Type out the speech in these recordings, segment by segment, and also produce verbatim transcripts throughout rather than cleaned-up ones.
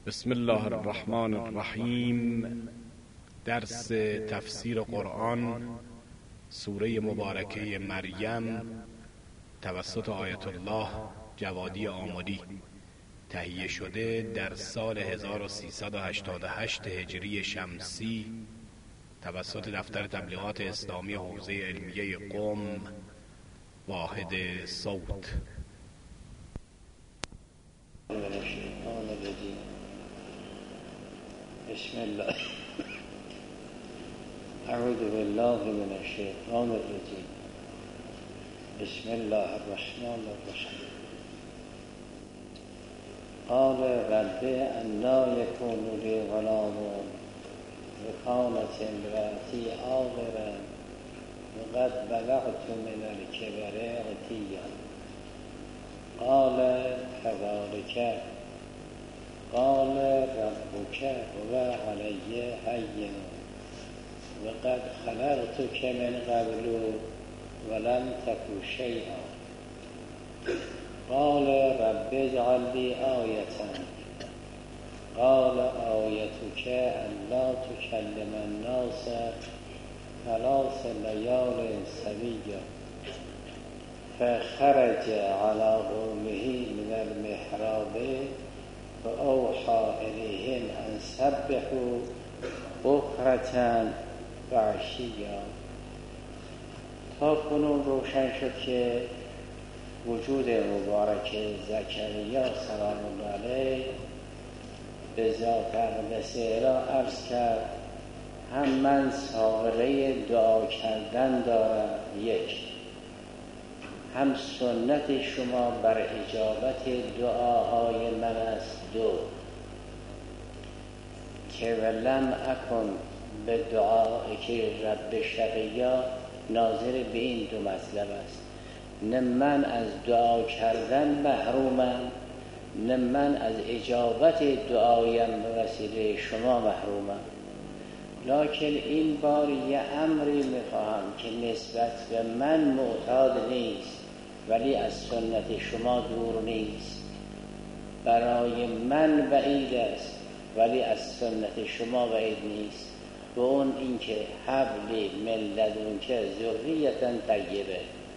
بسم الله الرحمن الرحیم. درس تفسیر قرآن سوره مبارکه مریم توسط آیت الله جوادی آمدی، تهیه شده در سال هزار و سیصد و هشتاد و هشت هجری شمسی توسط دفتر تبلیغات اسلامی حوزه علمیه قم، واحد صوت. بسم الله. اعوذ بالله من الشیطان الرجیم. بسم الله الرحمن الرحیم. قال رب انا یکون لی غلام وکانت امرأتی عاقرا وقد بلغت من الکبر عتیا. قال كذلك قال ربك هو علي هين وقد خلقتك من قبل ولم تك شيئا. قال رب اجعل لي آية. قال آيتك ألا تكلم الناس ثلاث ليال سويا. فخرج على قومه من المحراب فأوحى إليهم أن سبحوا بكرة و عشیا. تا کنون روشن شد که وجود مبارک زکریا سلام الله علیه به ذات اقدس را عرض کرد. هم من سابقه دعا کردن دارم، یک، هم سنت شما بر اجابت دعاهای من است، دو، که ولم اکن به دعایی که رب شقیا ناظر به این دو مطلب است. نه من از دعا کردن محرومم، نه من از اجابت دعایم به وسیله شما محرومم. لکن این بار یه امری میخواهم که نسبت به من معتاد نیست ولی از سنت شما دور نیست. برای من بعید است ولی از سنت شما بعید نیست. و اون اینکه حبلی من لدنک ذریة طیبه،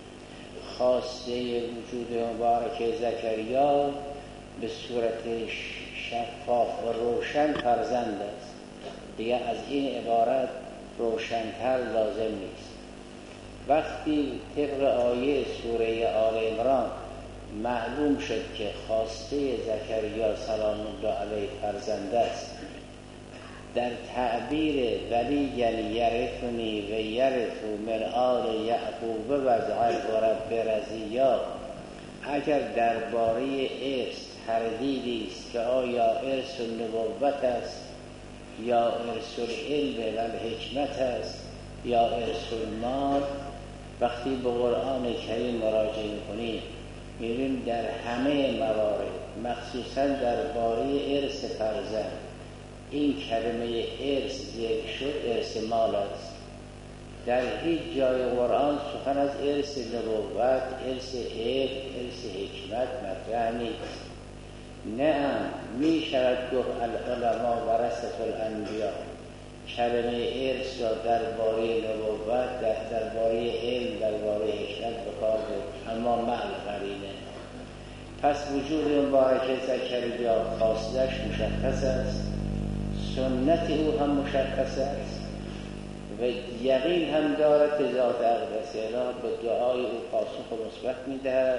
خواسته وجود مبارک زکریا به صورت شفاف و روشن فرزند است. دیگه از این عبارت روشن‌تر لازم نیست. وقتی طبق آیه سوره آل عمران معلوم شد که خواسته زکریا سلام الله علیه فرزند است، در تعبیر ولی یعنی یرثنی و یرث من آل یعقوب واجعله رب رضیا، اگر درباره ارث تردیدی است که آیا ارث النبوت است یا ارث العلم و الحکمت است یا ارث المال، وقتی به قرآن کریم مراجعه می‌کنیم می‌بینیم در همه موارد مخصوصا درباره ارث فرزند این کلمه ارث ذکر شد. ارث مال است. در هیچ جای قرآن سخن از ارث نبوت، ارث علم، ارث حکمت مطرح نیست. نه می شود گفت العلماء ورثة الانبیاء، کلمه ارث را درباره نبوت، درباره علم، درباره حکمت به کار برد، اما مع القرینه. پس وجود مبارک زکریا خاصیتش مشخص است، سنت او هم مشخص است و یقین هم دارد که ذات اقدس الهی به دعای او پاسخ مثبت می‌دهد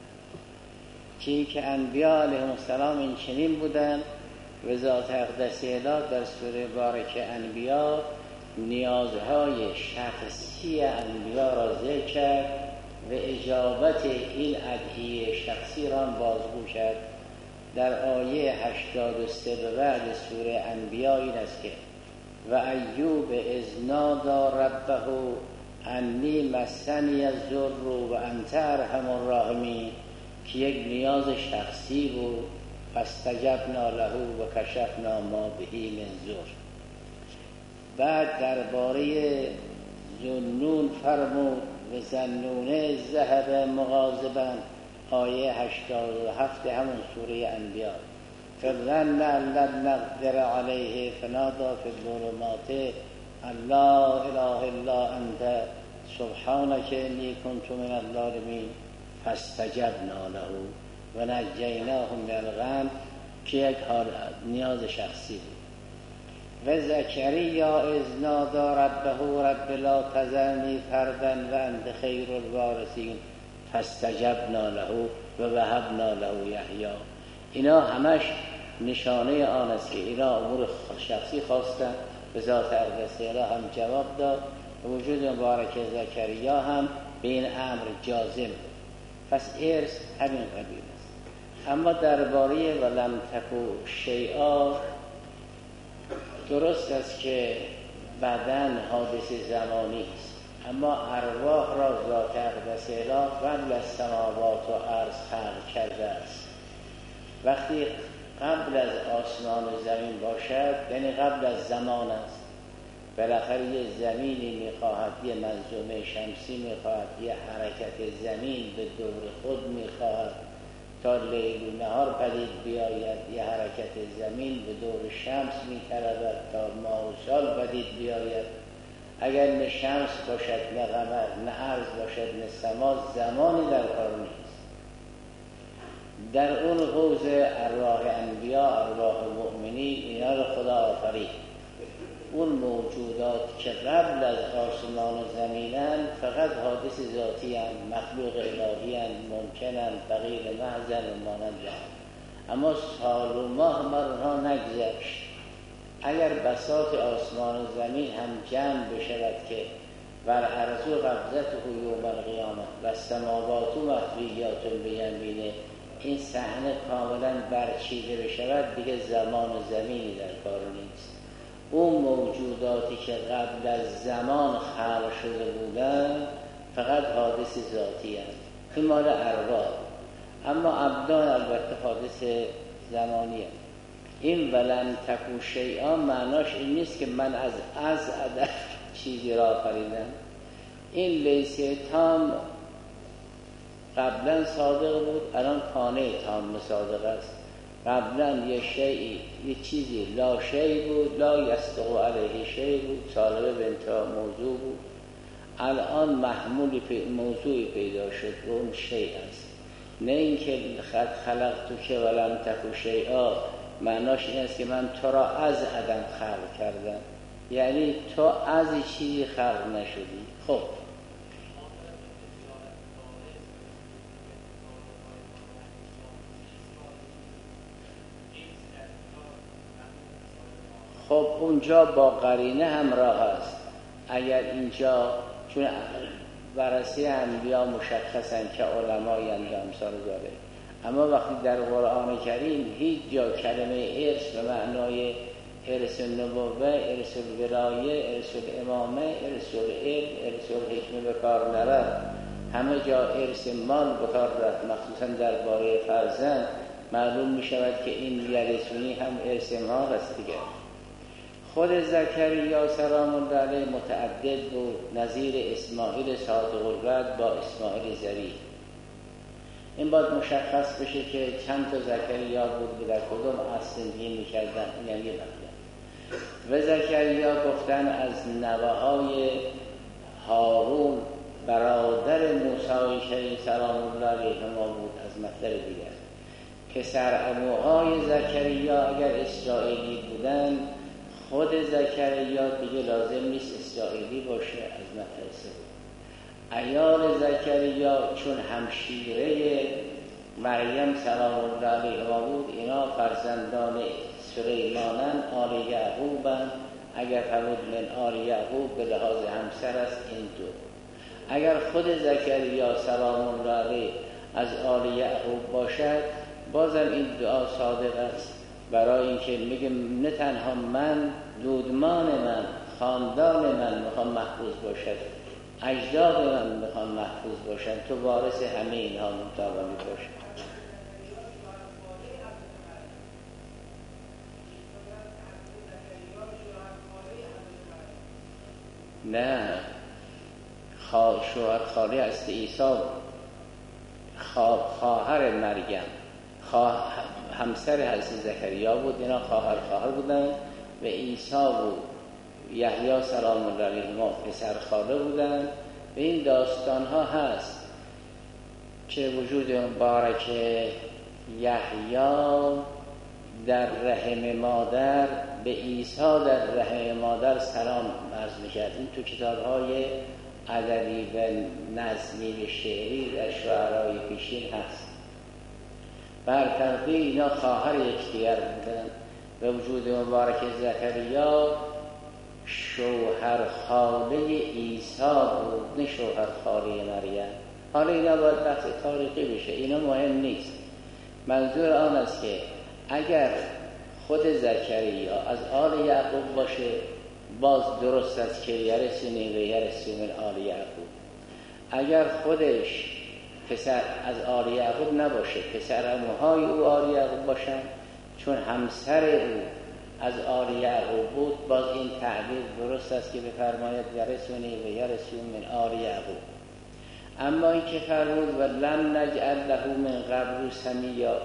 که این که انبیاء علیهم السلام این چنین بودن و ذات اقدس الهی در سوره مبارکه انبیاء نیازهای شخصی انبیاء را ذکر کرد و اجابت این ادعیه شخصی را بازگو کرد. در آیه هشتاد و سه به بعد سوره انبیاء این است که و ایوب اذ نادی ربه انی مسنی الضر و انت ارحم الراحمین، که یک نیاز شخصی بود. فاستجبنا له و کشفنا ما به من ضر. بعد درباره ذوالنون فرمود و ذوالنون ذهب مغاضبا، آیه هشتاد و هفت همون سوره انبیاء. فظن ان لن نقدر علیه فنادى فی الظلمات لا اله الا انت سبحانك انی کنت من الظالمین فاستجبنا له و نجیناه من الغم، که یک حال نیاز شخصی بود. و زکریا اذ نادى ربه رب لا تذرنی فردا و انت خیر الوارثین فاستجبنا له و وهبنا له یحیی. اینا همش نشانه آن است که اینا امور شخصی خواستن، به ذات اقدس هم جواب داد. وجود مبارک زکریا هم به این امر جازم، پس ارث همین قبیل است. اما درباره ولم تکو شیئا، درست است که بدن حادث زمانی است، اما ارواح را ذات اقدس اله قبل از سماوات و ارض خلق کرده است. وقتی قبل از آسمان و زمین باشد یعنی قبل از زمان است. بالاخره یه زمینی میخواهد، یه منظومه شمسی میخواهد، یه حرکت زمین به دور خود میخواهد تا لیل و نهار پدید بیاید، یه حرکت زمین به دور شمس میطلبد تا ماه و سال پدید بیاید. اگر نه شمس باشد، نه قمر، نه ارض باشد، نه سما، زمانی در کار نیست. در اون حوض ارواح انبیا، ارواح مؤمنین، اینا رو خدا آفرید. اون موجودات که قبل از آسمان و زمینن فقط حادث ذاتی هستند، مخلوق الهی هستند، ممکنند، فقیر محضن و مانند. اما سال و ماه مرها نگذشت. اگر بساط آسمان و زمین هم جمع بشود که ور ارض قبضته یوم القیامه و السماوات مطویات بیمینه، این صحنه کاملا برچیده بشود، دیگه زمان و زمینی در کار نیست. اون موجوداتی که قبل از زمان خلق شده بودن فقط حادث ذاتی هست، این مال ارواح. اما ابدان البته حادث زمانی هست. این ولن تکو شیئا معناش این نیست که من از از عدد چیزی را آفریدم. این لیسه تام قبلا صادق بود، الان کانه تام صادق است. قبلا یه شیئی، یه چیزی لا شیئی بود، لا یستقو علیه شیئی بود، طالبه به انتها موضوع بود. الان محمولی پی موضوعی پیدا شد و اون شیئی است. نه اینکه خد خلق تو که ولم تکو شیئا معناش این است که من تو را از عدم خلق کردم، یعنی تو از چیزی خلق نشدی. خب خب اونجا با قرینه همراه است. اگر اینجا چون ورثه انبیا مشخصن که علمای امثال داره، اما وقتی در قرآن کریم هیچ جا کلمه ارث به معنای ارث النبوه، ارث الولایه، ارث الامامه، ارث العلم، ارث الحکمه به کار نرفت. همه جا ارث مال به کار رفت، مخصوصا درباره فرزند معلوم می شود که این یرثونی هم ارث مال است دیگه. خود زکریا سلام الله علیه متعدد بود، نظیر اسماعیل صادق الوعد با اسماعیل ذبیح. این باید مشخص بشه که چند تا زکریا بود و در کدوم اصل زندگی می‌کردن. این هم یه مطلب. و زکریا گفتن از نوه‌های هارون برادر موسی شریف سلام الله علیهما بود. از مطلب دیگر پسر عموهای زکریا اگر اسرائیلی بودن، خود زکریا دیگه لازم نیست اسرائیلی باشه. از مطلب سوم عیال زکریا چون همشیره مریم سلام الله علیها بود، اینا فرزندان سلیمانن، آل یعقوبن. اگر فرمود من آل یعقوب به لحاظ همسر است این دو. اگر خود زکریا سلام الله علیه از آل یعقوب باشد، بازم این دعا صادق است، برای اینکه میگه نه تنها من، دودمان من، خاندان من میخوام محفوظ باشد، اجداد من میخوام محفوظ باشن، تو وارث همه اینها متولی باشد. نه، شوهر خاله است عیسی، خواهر مریم، همسر حضرت زکریا بود، اینا خواهر خواهر بودن و عیسی و یحیی سلام الله علیهما پسر خاله بودن. و این داستان ها هست که وجود مبارک یحیی در رحم مادر به عیسی در رحم مادر سلام عرض می‌کرد. این تو کتاب‌های ادبی و نظمی و شعری در شعرهای پیشین هست. برطرفی اینا خواهر یکدیگر بودن. به وجود مبارک زکریا شوهر خاله عیسی بود، نه شوهر خاله مریم. حالا اینا باید بحث تاریخی بشه، اینا مهم نیست. منظور آن است که اگر خود زکریا از آل یعقوب باشه باز درست است که یرثنی و یرث من آل یعقوب. اگر خودش پسر از آل یعقوب نباشه، پسرعموهای او آل یعقوب باشن، چون همسر او از آل یعقوب بود، باز این تعبیر درست است که بفرماید یرثنی و یرث من آل یعقوب. اما این که فرمود و لم نجعل له من قبل سمیا،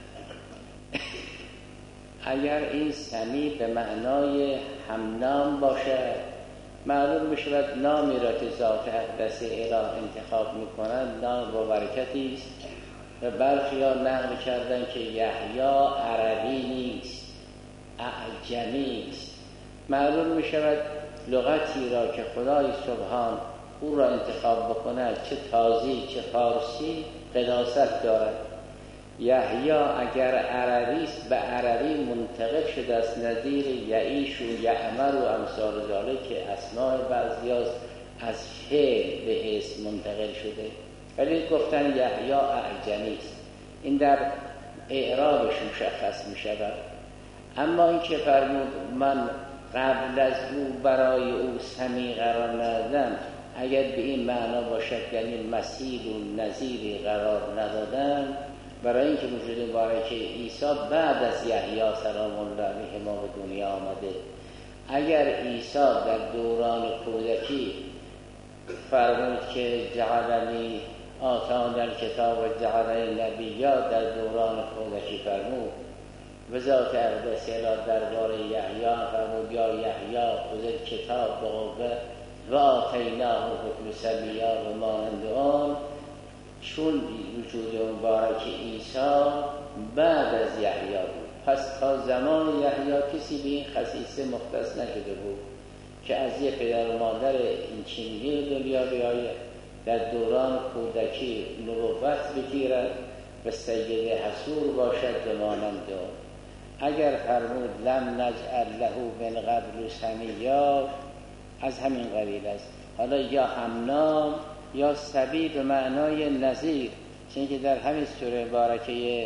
اگر این سمی به معنای همنام باشه، معلوم میشود نامی را که ذات اقدس اله انتخاب میکنند نام با برکتی است. و برخی ها نقل کردن که یحیی عربی نیست، اعجمی است. معلوم میشود لغتی را که خدای سبحان او را انتخاب بکند، چه تازی چه فارسی، قداست دارد. یحیی اگر عربی است به عربی منتقل شده است، نظیر یعیش و یعمر و امثال ذالک که اسماء بعضیاست از فعل به اسم منتقل شده، ولی گفتن یحیی اعجمی است. این در اعرابش مشخص می شود. اما این که فرمود من قبل از او برای او سمی قرار ندادم، اگر به این معنا باشد یعنی مثیل و نظیری قرار ندادم، برای اینکه وجود مبارک عیسی بعد از یحیی سلام الله علیه ما به دنیا آمده. اگر عیسی در دوران کودکی فرمود که جعلنی آتانی الکتاب و جعلنی نبیا، در دوران کودکی فرمود، و ذات اقدس اله درباره یحیی فرمود یا یحیی خذ کتاب بقوه و آتیناه حکم سبیا و مانند آن. چون وجود مبارک عیسی بعد از یحیی بود، پس تا زمان یحیی کسی به این خصیصه مختص نشده بود که از یک پدر و مادر این چنینی دنیا بیاید، در دوران کودکی نبوت بگیرد و سید حصور باشد و مانند آن. اگر فرمود لم نجعل له من قبل سمیا، از همین قبیل است. حالا یا همنام یا سبی به معنای نظیر، چون که در همین سوره مبارکه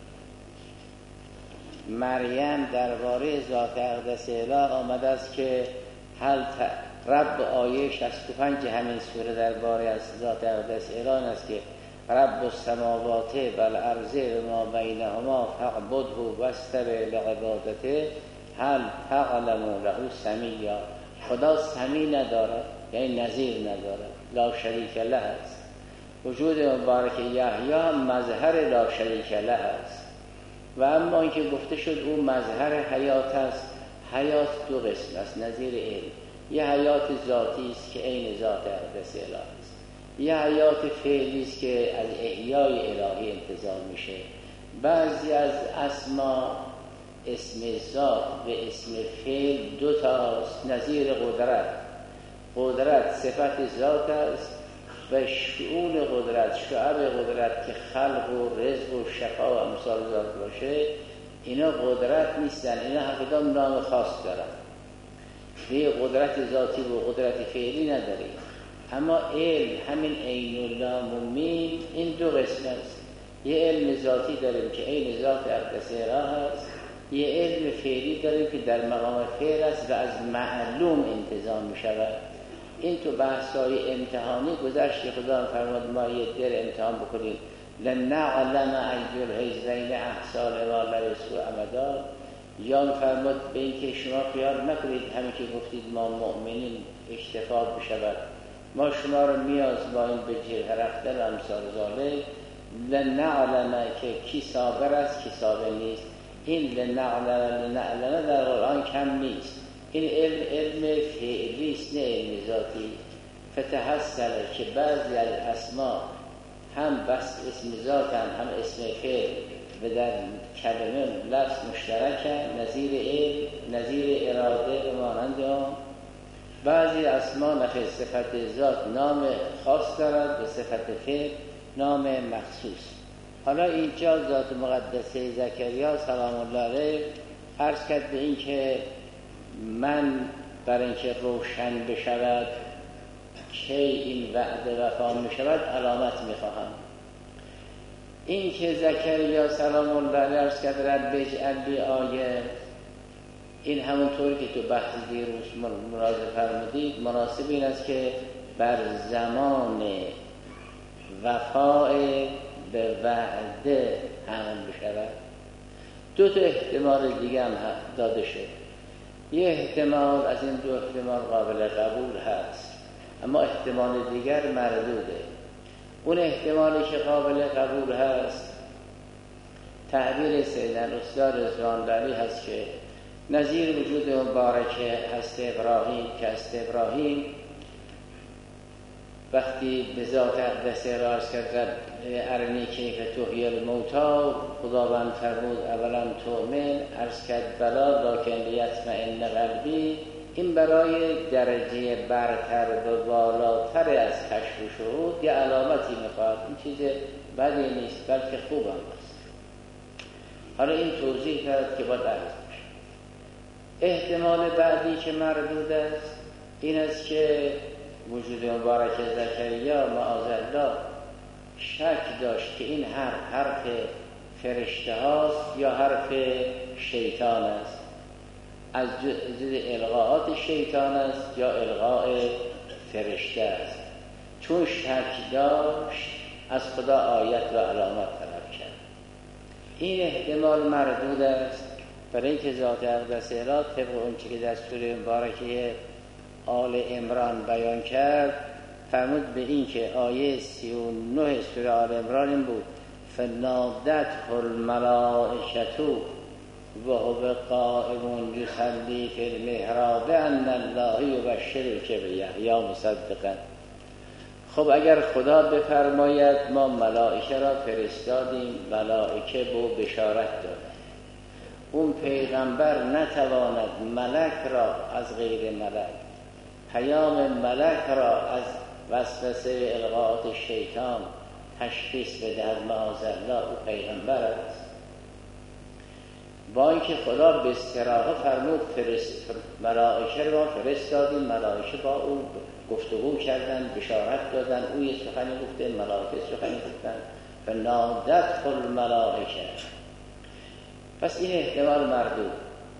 مریم درباره ذات اقدس اله آمده است که هل رب آیه شصت و پنج همین سوره درباره از ذات اقدس اله است که رب السماوات و الارض و ما بینهما فاعبده واستبع لعبادته هل تعلم له سمیا. خدا سمی ندارد یعنی نظیر ندارد، لا شریک له است. وجود مبارک یحیی مظهر لا شریک له است. و اما اینکه گفته شد او مظهر حیات است، حیات دو قسم است نظیر علم. یه حیات ذاتی است که عین ذات اقدس اله است، یه حیات فعلی است که از احیای الهی انتظار میشه. بعضی از اسما اسم ذات و اسم فعل دو تاست. نظیر قدرت، قدرت صفت ذات است و شؤون قدرت، شعب قدرت که خلق و رزق و شفا و امثال ذات باشه، اینا قدرت نیستن، اینا هر کدام نام خاص دارن. یه قدرت ذاتی و قدرت فعلی نداریم. اما علم همین عین الله ممین این دو قسم است. یه علم ذاتی داریم که عین ذات اقدس اله است، یه علم فعلی داریم که در مقام فعل است و از معلوم انتظام می شود. این تو بحثای امتحانی گذشت که خدا فرمود ما یه در امتحان بکنیم لنعلم ای الحزبین احصی لما لبثوا امدا. یا فرمود به این که شما خیال نکنید همین که گفتید ما مؤمنین اکتفا بشود، ما شما رو میازماییم به جرح رفتن و امثال ذالک لنعلم که کی صابر است کی صابر نیست. این لنعلم لنعلم در قرآن کم نیست. این علم علم فعلی است نه علم ذاتی. فتحصل که بعضی از اسما هم بس اسم ذاتن هم اسم فعل و در کلمه لفظ مشترکن، نظیر علم نظیر اراده و مانند آن. بعضی اسما نخیر صفت ذات نام خاص دارد و صفت فعل نام مخصوص. حالا اینجا ذات مقدسه زکریا سلام الله علیه عرض کرد به این که من برای اینکه روشن بشود که این وعده وفا می شود علامت می خواهم. این که زکریا سلام الله علیه عرض کرد رب اجعل لی آیه، این همونطوری که تو بحث دیروز مراجعه فرمودید مناسب این است که بر زمان وفای به وعده حمل بشود. دو تا احتمال دیگه هم داده شد. یه احتمال از این دو احتمال قابل قبول هست، اما احتمال دیگر مردوده. اون احتمالی که قابل قبول هست تعبیر سید الاستاد رضوان الله هست که نظیر وجود مبارکه هست ابراهیم که هست ابراهیم وقتی به ذات اقدسه را عرض کرد ارنی کیف تحیی الموتی، خداوند فرمود اولا تؤمن، عرض کرد بلا لکن لیطمئن قلبی. این برای درجه برتر و بالاتر از کشف و شهود یه علامتی میخواد. این چیز بدی نیست بلکه خوب هم است. حالا این توضیح کرد که باید عرض بشه. احتمال بعدی که مردود است این است که وجود مبارک زکریا معاذالله شک داشت که این حرف حرف فرشته هاست یا حرف شیطان است، از جز القاءات شیطان است یا القاء فرشته است. چون شک داشت از خدا آیت و علامت طلب کرد. این احتمال مردود است برای اینکه ذات اقدسه را طبق اون چی که در سوره مبارکه آل عمران بیان کرد فرمود به این که آیه سی و نه سوره آل عمران این بود فنادته الملائکة و هو قائم یصلی فی المحراب ان الله یبشرک بیحیی مصدقا. خب اگر خدا بفرماید ما ملائکه را فرستادیم، ملائکه به بشارت داد. اون پیغمبر نتواند ملک را از غیر ملک، پیام ملک را از وسوسه القاءات شیطان تشخیص بدهد. معاذالله او پیغمبر است. با اینکه خدا به استراحه فرمود فرست ملائکه را فرستادیم، ملائکه با او گفتگو کردن، بشارت دادن، او یه سخنی گفته، ملائکه سخنی گفتن. فنادته الملائکه. پس این احتمال مردود.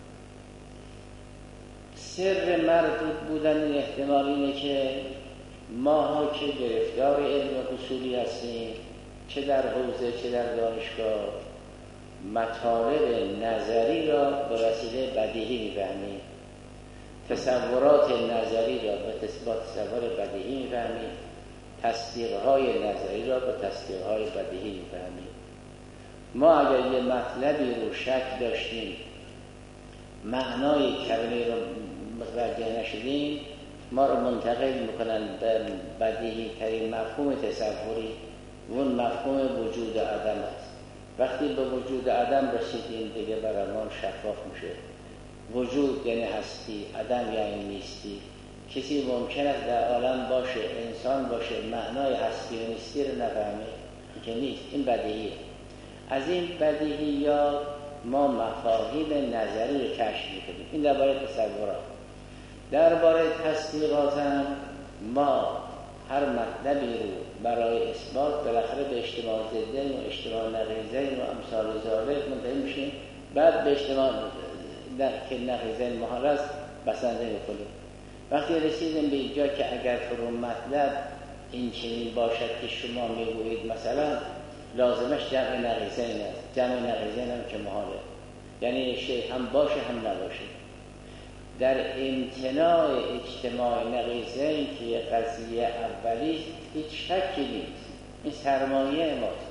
سر مردود بودن این احتمال اینه که ماها که گرفتار علم اصولی هستیم، چه در حوزه چه در دانشگاه، مطالب نظری را به وسیله بدیهی می‌فهمیم، تصورات نظری را به تصور بدیهی می‌فهمیم، تصدیق‌های نظری را به تصدیق‌های بدیهی می‌فهمیم. ما اگر یه مطلبی رو شک داشتیم، معنای کلمه رو متوجه نشدیم، ما رو منتقل میکنن به بدیهی ترین مفهوم تصوری. اون مفهوم وجود عدم است. وقتی به وجود عدم رسیدیم دیگه برای ما شفاف میشه. وجود یعنی هستی، عدم یعنی نیستی. کسی ممکن است در عالم باشه، انسان باشه، معنای هستی و نیستی رو نفهمه که نیست. این بدیهیه. از این بدیهیات ما مفاهیم نظری رو کشف میکنیم. این درباره تصورات. درباره تصدیقات هم ما هر مطلبی رو برای اثبات بالاخره به اجتماع ضدین و اجتماع نقیضین و امثال ذالک منتهی میشیم. بعد به اجتماع که نقیضین محال است بسنده میکنیم. وقتی رسیدیم به اینجا که اگر فرون مطلب این چنین باشد که شما میگویید مثلا لازمش جمع نقیضین است، جمع نقیضین هم که محاله، یعنی شیء هم باشه هم نباشه. در امتناع اجتماع نقیضین که قضیه اولی هیچ شکی نیست. این سرمایه ماست.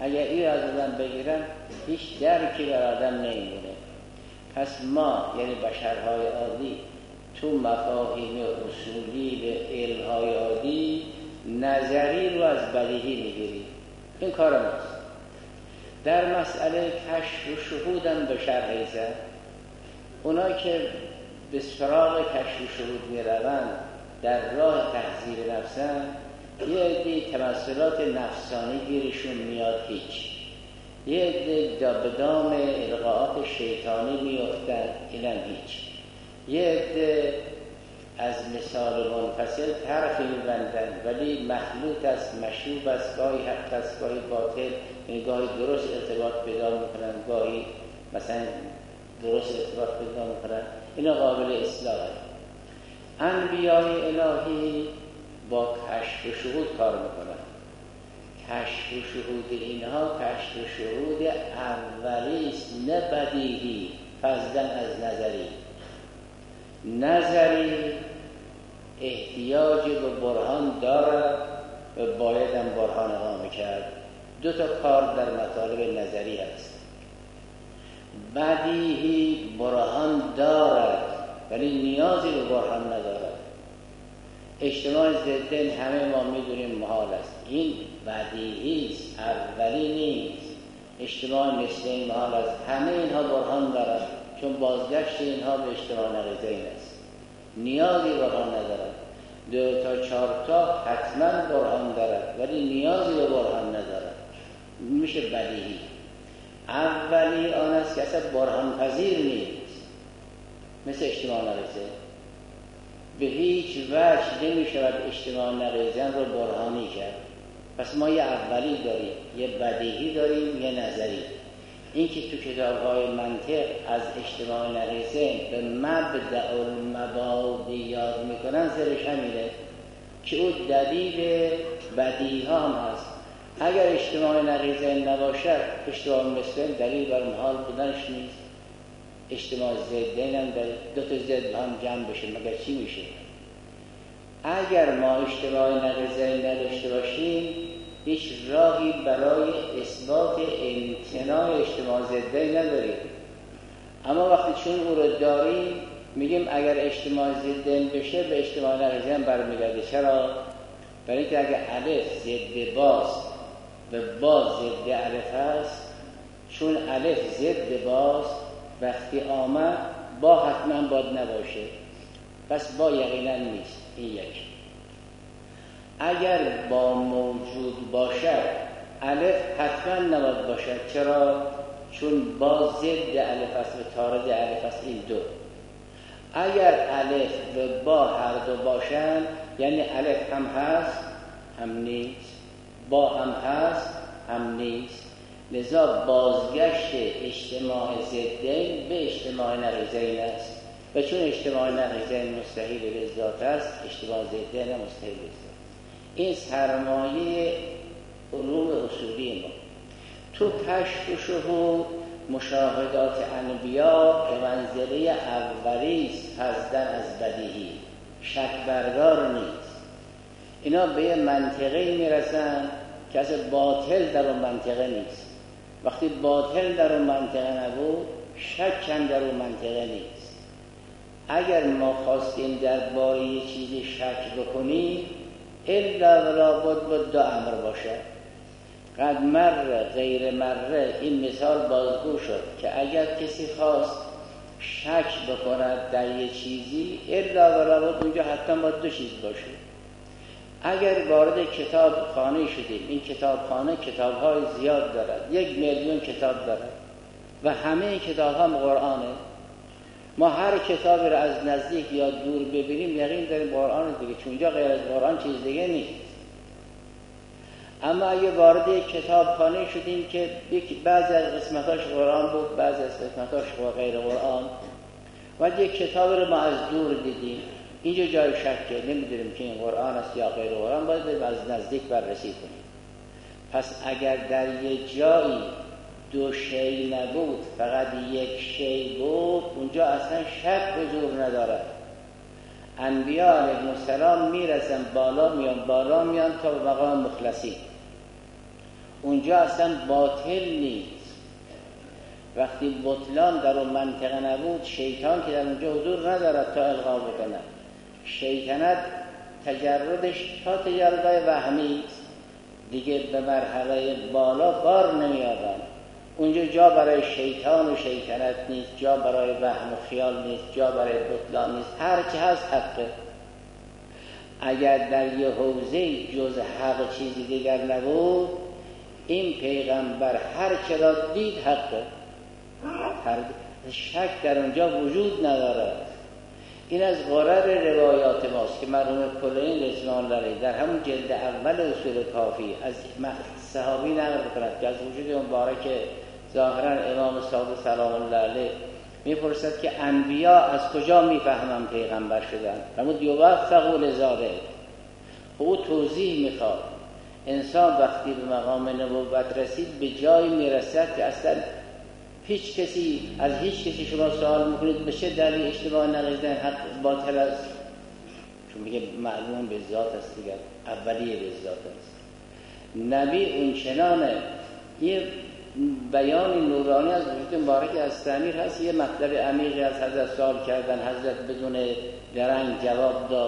اگر این از آدم بگیرن هیچ درکی بر آدم نمیمونه. پس ما یعنی بشرهای عادی تو مفاهیم اصولی به علمهای عادی نظری رو از بدیهی میگیریم. این کار ماست. در مسئله کشف و شهود هم به شرحی زد. اونا که به سراغ کشف و شهود میروند در راه تحذیر نفسن، یه عده تمثلات نفسانی گیرشون میاد هیچ، یه عده دام القاءات شیطانی میافتن اینم هیچ، یه عده از مثال منفصل طرفی میبندن ولی مخلوط است، مشوب است، گاهی حق است، گاهی باطل، گاهی درست ارتباط پیدا میکنن، گاهی مثلا درست ارتباط پیدا میکنن. اینا قابل اصلاحه. انبیای الهی با کشف و شهود کار میکنن. کشف و شهود اینها کشف و شهود اولی است، نه بدیهی، فضلا از نظری. نظری احتیاج به برهان دارد و باید هم برهان اقامه کرد. دو تا کار در مطالب نظری هست. بدیهی برهان دارد ولی نیازی به برهان ندارد. اجتماع ضدین همه ما میدونیم محال است، این بدیهی است، اولی نیست. اجتماع نسبین محال است، همه اینها برهان دارد چون بازگشت اینها به اجتماع نقیضین است، نیازی برهان ندارد. دو تا چهار تا حتما برهان دارد ولی نیازی به برهان ندارد، میشه بدیهی. اولی آن است که اصلا برهان پذیر نیست، مثل اجتماع نقیضین. به هیچ وجه نمی شود اجتماع نقیضین رو برهانی کرد. پس ما یه اولی داریم، یه بدیهی داریم، یه نظری. این که تو کتاب‌های منطق از اجتماع نقیضین به مبدأ المبادی یاد میکنن، زرش همینه که او دلیل بدیهی هم هست. اگر اجتماع نقیضین نباشد، اجتماع مثل دلیل بر محال بودنش نیست. اجتماع ضدین هم دلیل، دو تا ضد هم جمع بشه مگر چی میشه؟ اگر ما اجتماع نقیضین نداشته باشیم، هیچ راهی برای اثبات امتناع اجتماع ضدین نداریم. اما وقتی چون او رو داریم میگیم اگر اجتماع ضدین بشه به اجتماع نقیضین برمیگرده. چرا؟ برای اینکه اگر الف ضد باست و با ضد الف هست، چون الف ضد باست وقتی آمد با حتما باید نباشه، پس با یقینا نیست. این یک. اگر با موجود باشد الف حتما نباید باشد. چرا؟ چون با ضد الف است و طارد الف است. این دو. اگر الف و با هر دو باشند یعنی الف هم هست هم نیست، با هم هست هم نیست. لذا بازگشت اجتماع ضدین به اجتماع نقیضین است و چون اجتماع نقیضین مستحیل به ذات است، اجتماع ضدین هم مستحیل به ذات. این سرمایه علوم اصولی ما. تو کشف و شهود مشاهدات انبیا به منزله اولی است، فضلا از بدیهی، شک بردار نیست. اینا به یه منطقه میرسن که از باطل در اون منطقه نیست. وقتی باطل در اون منطقه نبود، شک هم در اون منطقه نیست. اگر ما خواستیم درباره یه چیزی شک بکنیم، الا ولا بد دو امر باشد. قد مر غیر مره، این مثال بازگو شد که اگر کسی خواست شک بکند در یه چیزی، الا ولا بد اونجا حتما باید دو چیز باشه. اگر وارد کتاب خانه شدیم، این کتاب خانه کتاب های زیاد دارد، یک میلیون کتاب دارد و همه کتاب هم قرآنه. ما هر کتابی را از نزدیک یا دور ببینیم یقین داریم قرآن دیگه، چون اونجا غیر از قرآن چیز دیگه نیست. اما اگه وارد یک کتاب خانه شدیم که بعضی از قسمتاش قرآن بود، بعضی از قسمتاش غیر قرآن، و یک کتاب رو ما از دور دیدیم، اینجا جای شکه، نمیدونیم که این قرآن است یا غیر قرآن، باید از نزدیک بررسی کنیم. پس اگر در یک جایی دو شی نبود، فقط یک شی بود، اونجا اصلا شک حضور ندارد. انبیاء علیهم السلام میرسن بالا میان بالا میان تا به مقام مخلصی. اونجا اصلا باطل نیست. وقتی بطلان در اون منطقه نبود، شیطان که در اونجا حضور ندارد تا القا بکنه. شیطنت تجردش تا تجرد وهمی است، دیگه به مرحله بالا بار نمیادن. اونجا جا برای شیطان و شیطنت نیست، جا برای وهم و خیال نیست، جا برای بطلان نیست. هر چی هست حقه. اگر در یه حوزه جز حق چیزی دیگر نبود، این پیغمبر هر چه را دید حقه، هر شک در اونجا وجود ندارد. این از غرر روایات ماست که مرحوم کلینی رضوان الله علیه در همون جلد اول اصول کافی از صحابی نقل کند که از وجود مبارک ظاهرا امام صادق سلام الله علیه میپرسد که انبیا از کجا میفهمن پیغمبر شدن؟ فرمود یوفقوا لذالک. او توضیح میخواد. انسان وقتی به مقام نبوت رسید به جایی میرسد که اصلا هیچ کسی از هیچ کسی شما سوال میکنید به چه دلیل اشتباه نقیدن حق باطل است، چون میگه معلوم به ذات است دیگر، اولیه به ذات است. نبی اون چنانه. یه بیان نورانی از وجود مبارک از تعمیر هست. یه مطلب عمیقی از حضرت سوال کردن، حضرت بدون درنگ جواب داد.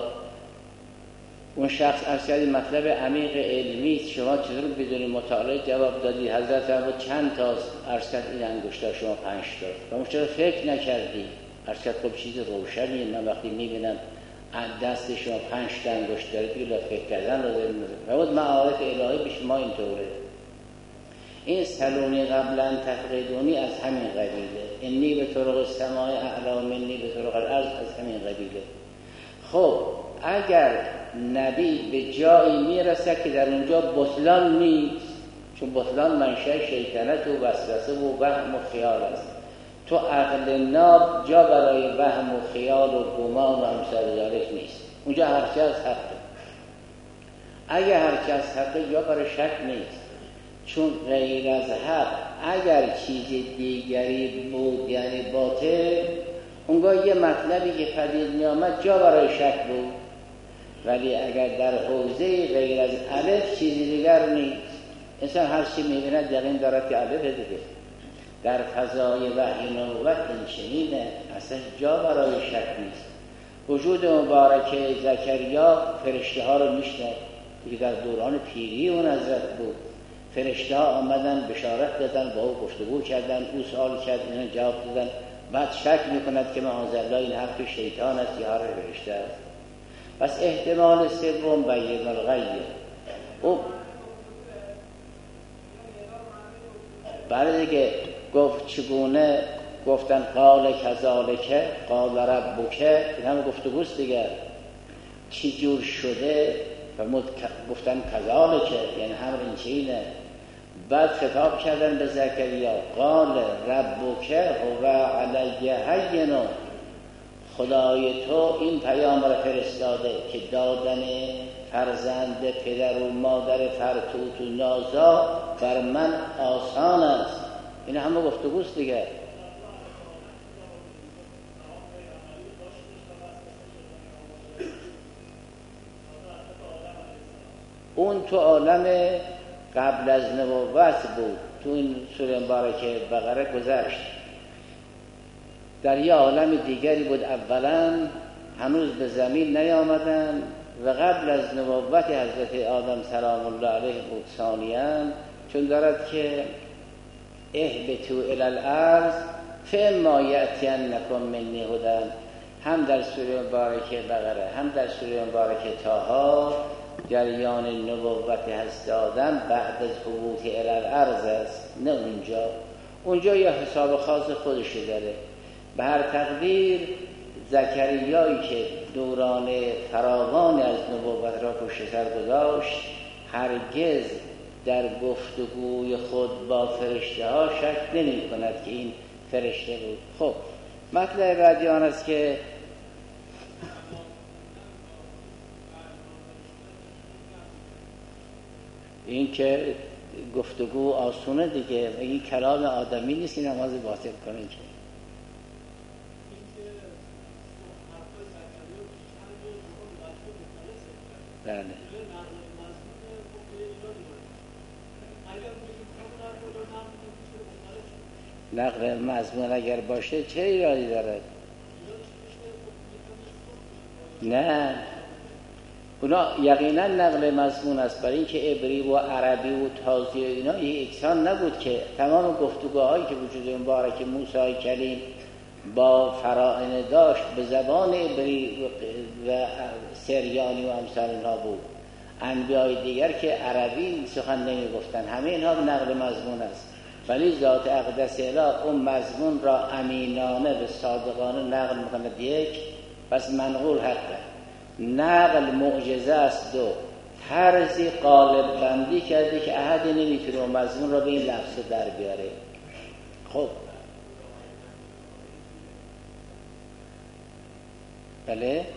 اون شخص عرض کرد مطلب عمیق علمی است، شما چطور بدون مطالعه جواب دادی؟ حضرت فرمود چند تاست؟ عرض کرد این انگشتر شما پنج تا. شما چرا فکر نکردی؟ عرض کرد خب چیز روشنیه، من وقتی میبینم دست شما پنج تا انگشت داره دیگه فکر کردن رو داریم. فرمود معارف الهی به شما اینطوره. این سلونی قبلا تفقیدونی از همین قبیله. انی به طرق السماء اعلی منی به طرق الارض از همین قبیله. خب اگر نبی به جایی میرسه که در اونجا بطلان نیست، چون بطلان منشأ شیطنت و وسوسه و وهم و خیال است، تو عقل ناب جا برای وهم و خیال و گمان و امثال ذالک نیست. اونجا هرچی از حقه. اگر هرچی از حقه جا برای شک نیست، چون غیر از حق اگر چیز دیگری بود یعنی باطل، اونگاه یه مطلبی که پدید می آمد جا برای شک بود. ولی اگر در حوزه غیر از الف چیزی دیگر نیست، انسان هر چی می بیند یقین دارد که الف دیگه. در فضای وحی نبوت این چنینه، اصلا جا برای شک نیست. وجود مبارک زکریا فرشته ها رو میشنه که در دوران پیری اون حضرت بود. فرشته ها آمدن بشارت دادن، با او گفتگو کردن، او سوال کرد، اینا جواب دادن. بعد شک میکند که معاذالله این حرف شیطان است یا حرف فرشته است. پس احتمال سوم بین الغیب. او بعد دیگه گفت چگونه، گفتن قال کذالک قال ربک، این هم گفتگوست دیگه، چی جور شده؟ فرمود گفتن کذالک یعنی همر این چینه. بعد خطاب کردن به زکریا قال ربک هو علی هین، خدای تو این پیام را فرستاده که دادن فرزند پدر و مادر فرتوت و نازا بر من آسان است. این همه گفتگوست دیگه. اون تو عالم قبل از نبوت بود، تو این سوره مبارکه بقره گذشت. در یه عالم دیگری بود، اولا هنوز به زمین نیامدن و قبل از نبوت حضرت آدم سلام الله علیه بود. ثانیاً چون دارد که اهبطوا الی الارض فاما یأتینکم منی هدی، هم در سوره مبارکه بقره هم در سوره مبارکه طه جریان نبوت حضرت آدم بعد از هبوط الی الارض است، نه اونجا. اونجا یه حساب خاص خودش داره. به هر تقدیر زکریایی که دوران فراوان از نبوت را پشت سر گذاشت، هرگز در گفتگوی خود با فرشته ها شک نمی کند که این فرشته بود. خب مطلب بعدی آن است که این که گفتگو آسونه دیگه، این کلام آدمی نیست که نماز باطل کنه. که بله نقل مضمون اگر باشه چه ایرادی داره؟ نه، اونا یقینا نقل مضمون است، برای اینکه عبری و عربی و تازی و اینا یکسان نبود که تمام گفتگوهایی که وجود مبارک موسی کلیم با فراعنه داشت به زبان عبری و سریانی و امثال اینها بود. انبیای دیگر که عربی سخن نمی گفتن، همه اینها نقل مضمون است، ولی ذات اقدس اله اون مضمون را امینانه و صادقانه نقل میکند. یک، پس منقول حقه. نقل معجزه است. دو، طرزی قالب بندی کرده که احدی نمیتونه اون مضمون را به این لفظ در بیاره. خب بله،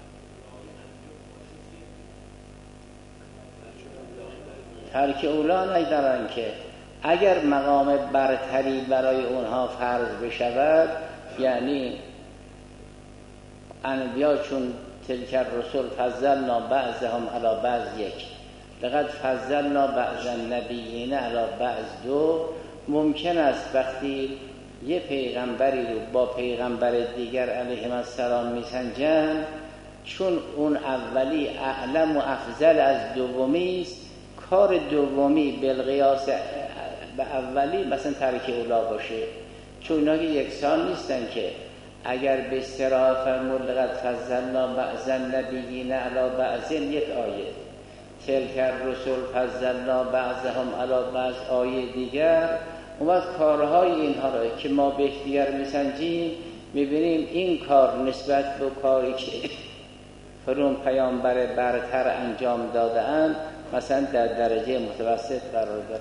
ترک اولا ندارن که اگر مقام برتری برای اونها فرض بشود، یعنی انبیا چون تلک الرسل فضلنا بعضهم علی بعض، یک، لقد فضلنا بعض النبیین علی بعض، دو، ممکن است وقتی یه پیغمبری رو با پیغمبر دیگر علیهم السلام میسنجن، چون اون اولی اعلم و افضل از دومی است، کار دومی بالقیاس به اولی مثلا ترک اولا باشه، چون اینا که یکسان نیستن که اگر به اصطلاح فرمود لقد فضلنا بعض النبیین علی بعض یک آیه، تلک الرسل فضلنا بعضهم علی بعض آیه دیگر، اومد کارهای اینها را که ما به یکدیگر میسنجیم میبینیم این کار نسبت به کاری که فرون پیامبر برتر انجام داده اند مثلا در درجه متوسط قرار داره.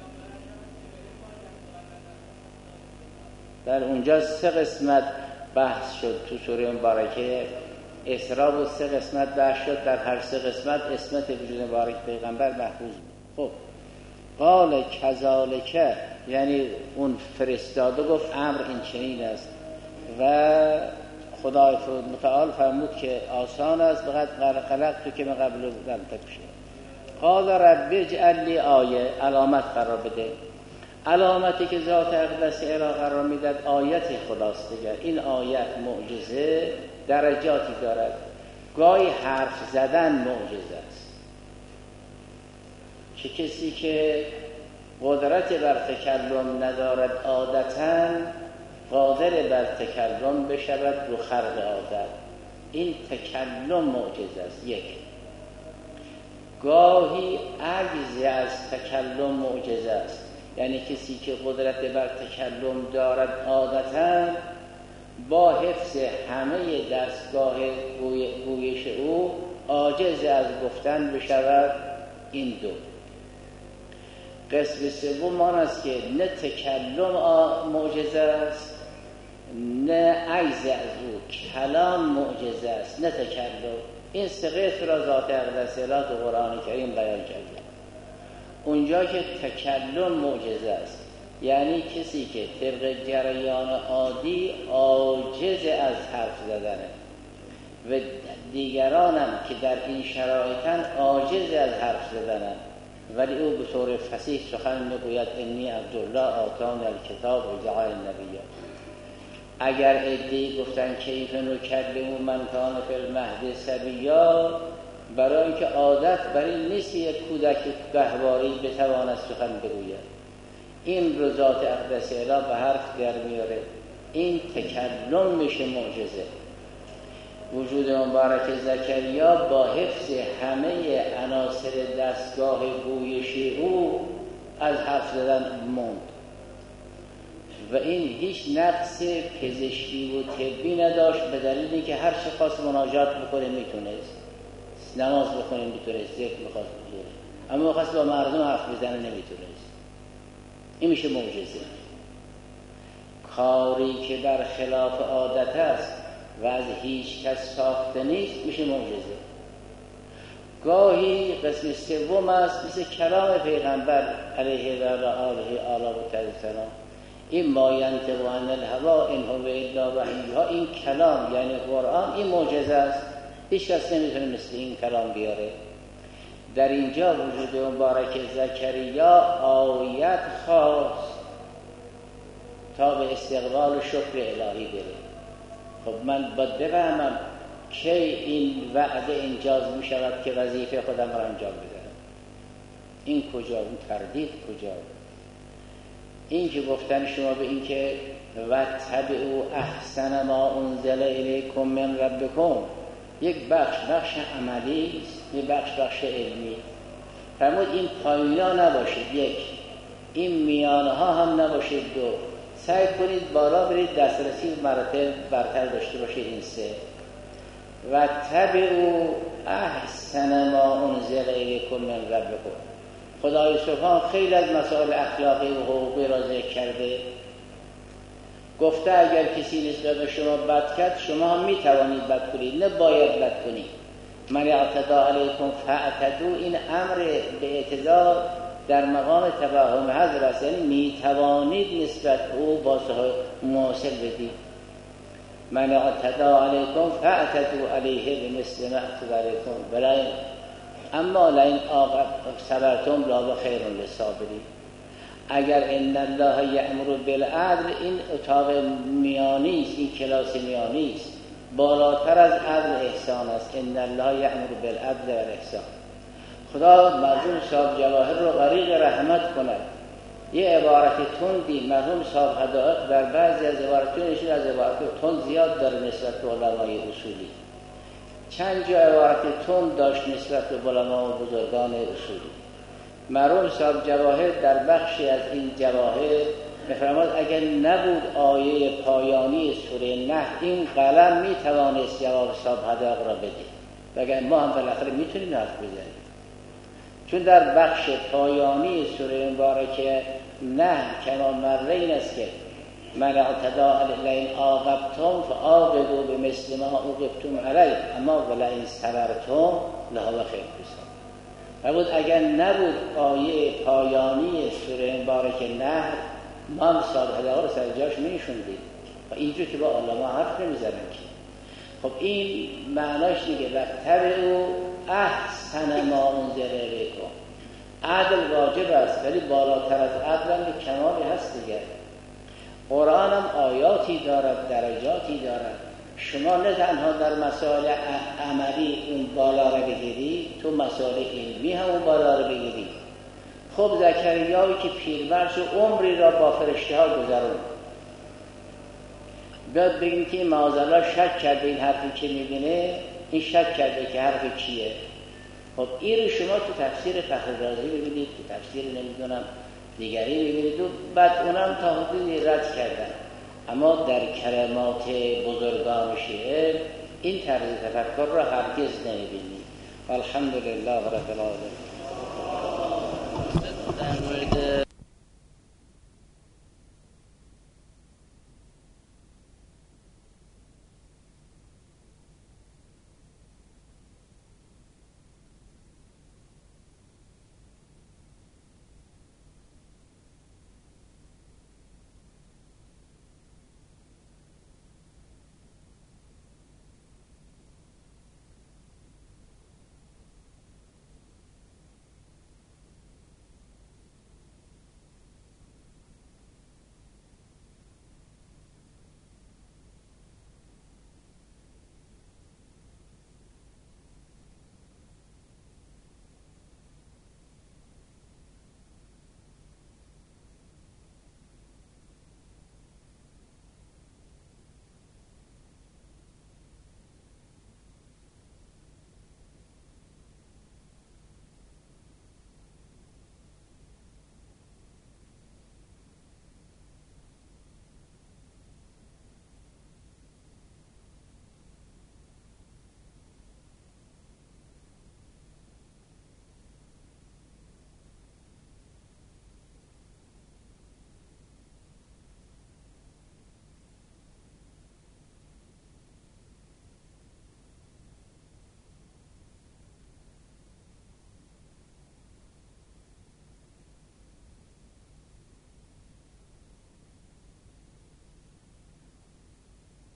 در اونجا سه قسمت بحث شد تو سوره مبارکه اسراء و سه قسمت بحث شد، در هر سه قسمت اسمت وجود مبارک پیغمبر محفوظ بود. خب قال کذالک، یعنی اون فرستاده گفت امر این چنین است و خدای متعال فرمود که آسان است، بقد خلق تو که من قبل لم تکشه. قال رب اجعل لی آیه، علامت قرار بده. علامتی که ذات اقدس اله قرار میداد آیت خداست دیگر. این آیت معجزه درجاتی دارد. گاهی حرف زدن معجزه است، چه کسی که قدرت بر تکلم ندارد عادتاً قادر بر تکلم بشود رو خلق عادت. این تکلم معجزه است. یک، گاهی عجز از تکلم معجزه است، یعنی کسی که قدرت بر تکلم دارد عادتاً با حفظ همه دستگاه گویش او عاجز از گفتن بشود. این دو. قسم سوم آن است که نه تکلم معجزه است نه عجز از او کلام معجزه است، نه تکلم. این سه قسم را ذات اقدس اله تو قرآن کریم بیان کرده. اونجا که تکلم معجزه است یعنی کسی که طبق جریان عادی عاجز از حرف زدنه و دیگرانم که در این شرایطن عاجز از حرف زدنه، ولی او به طور فصیح سخن میگوید انی عبدالله آتانی الکتاب و جعلنی نبیا. اگر عده‌ای گفتن کیف نکلم من کان فی المهد صبیا، برای اینکه عادت بر این نیست یک کودک گهواری بتواند سخن بگوید. این رو ذات اقدس اله به حرف در میاره. این تکلم میشه معجزه. وجود مبارک زکریا با حفظ همه عناصر دستگاه گویشی او از حرف زدن موند و این هیچ نقص پزشکی و طبی نداشت، به دلیلی که هر چه خواست مناجات بکنه میتونست، نماز بخونه میتونست، ذکر بخواست بکنه، اما خواست با مردم حرف بزنه نمیتونست. این میشه معجزه. کاری که در خلاف عادت است و از هیچ کس ساخته نیست میشه معجزه. گاهی قسم سوم است مثل کلام پیغمبر علیه و آله آله و سلام، این ما ینطق عن الهوا ان هو الا وحی، این کلام یعنی قرآن، این معجزه است. هیچ کس نمیتونه مثل این کلام بیاره. در اینجا وجود مبارک زکریا آیت خاص تا به استقبال و شکر الهی بره. خب من باید بفهمم کی این وعده انجاز می شود که وظیفه خودم را انجام بدم. این کجا؟ اون تردید کجا؟ این که گفتن شما به این که واتبعوا احسن ما انزل الیکم من ربکم، یک بخش بخش عملی است، یک بخش بخش علمی. فرمود این پایینا نباشید، یک، این میانه ها هم نباشید، دو، سعی کنید بالا برید، دسترسی مراتب برتر داشته باشید، این سه. واتبعوا احسن ما انزل الیکم من ربکم. خدای سبحان خیلی از مسائل اخلاقی و حقوقی را ذکر کرده، گفته اگر کسی نسبت به شما بد کرد شما هم می توانید بد کنید، نه باید بد کنید. من اعتدى علیکم فاعتدوا، این امر به اعتدال در مقام تفاهم حضر است، یعنی می توانید نسبت به او بازهای مواصل بدید. من اعتدى علیکم فاعتدوا علیه بمثل ما اعتدى علیکم بلا اما لئن صبرتم لهو خیر للصابرین. اگر ان الله یأمر بالعدل، این اتاق میانی است، این کلاس میانی است، بالاتر از عدل احسان است. ان الله یأمر بالعدل و الاحسان. خدا مرحوم صاحب جواهر رو غریق رحمت کند. یه عبارت تندی مرحوم صاحب حدائق در بعضی از عباراتشون از عبارت تند زیاد داره نسبت به علمای اصولی. چند جا عبارت تند داشت نسبت به علما و بزرگان اصولی. مرحوم صاحب جواهر در بخشی از این جواهر می‌فرماد اگر نبود آیه پایانی سوره نحل، این قلم میتوانست جواب صاحب حدائق را بده، وگر ما هم بالاخره میتونیم حرف بزنیم. چون در بخش پایانی سوره مبارکه نحل کما مر این است که من اعتدى لئن عاقبتم فعاقبوا بمثل ما عوقبتم علیه، اما ولئن صبرتم لهو خیر للصابرین. فرمود اگر نبود آیه پایانی سوره مبارکه نحل، ما هم صاحب حدائق رو سر جاش میشوندیم و اینجور که با علما حرف نمیزنن که. خب این معناش دیگه واتبعوا احسن ما انزل الیکم. عدل واجب است ولی بالاتر از عدل هم کمالی هست دیگه. قرآن هم آیاتی دارد، درجاتی دارد. شما نه تنها در مسائل عملی اون بالا رو بگیری، تو مسائل علمی هم اون بالا رو بگیری. خب زکریایی که پیرمرد شد عمری را با فرشته ها گذرون، بیاد بگیم که معاذالله شک کرده این حرفی که میبینه، این شک کرده که حرف چیه. خب این رو شما تو تفسیر فخر رازی ببینید، تو تفسیر نمیدونم دیگری ببینید و بعد اونم تا حدودی رد کردن. اما در کلمات بزرگان شیعه این طرز تفکر را هرگز نمیبینید. الحمدلله رب العالمین.